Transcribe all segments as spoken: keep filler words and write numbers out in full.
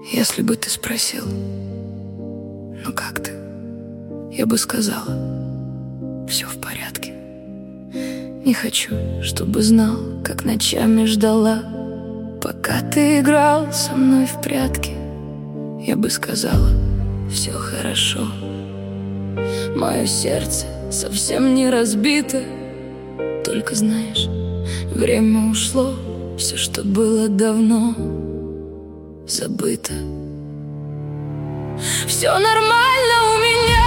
Если бы ты спросил: ну как ты? Я бы сказала: все в порядке. Не хочу, чтобы знал, как ночами ждала, пока ты играл со мной в прятки. Я бы сказала: все хорошо. Мое сердце совсем не разбито. Только знаешь, время ушло, все, что было давно, забыто. Все нормально у меня.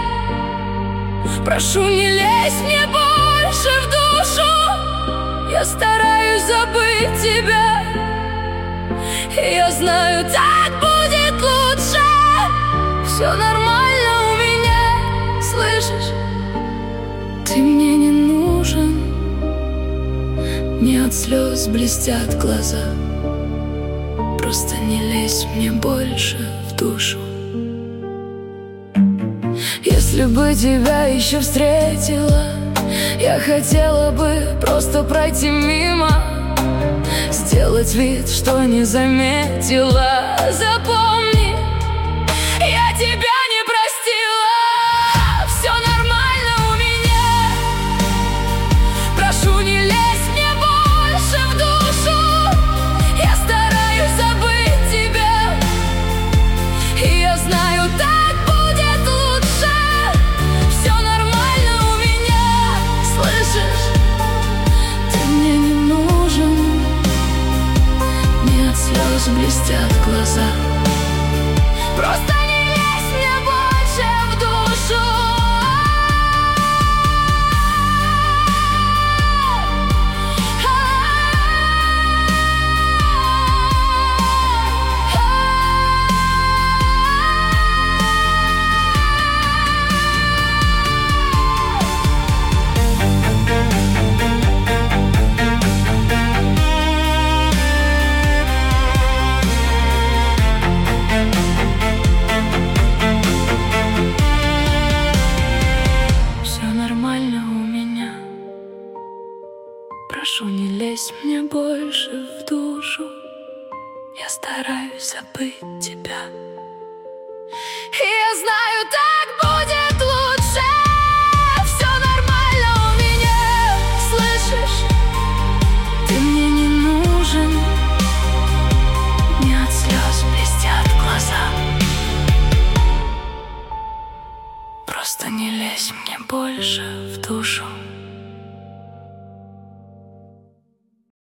Прошу, не лезь мне больше в душу. Я стараюсь забыть тебя, и я знаю, так будет лучше. Все нормально у меня, слышишь? Ты мне не нужен. Не от слез блестят глаза. Просто не лезь мне больше в душу. Если бы тебя еще встретила, я хотела бы просто пройти мимо, сделать вид, что не заметила. Запомни, я тебя не простила. Все нормально у меня. Прошу, не лезь мне больше в душу. Я стараюсь забыть тебя, и я знаю, так будет лучше. Все нормально у меня, слышишь? Ты мне не нужен. Не от слез блестят глаза. Просто не лезь мне больше в душу. Прошу, не лезь мне больше в душу. Я стараюсь забыть тебя, и я знаю, так будет.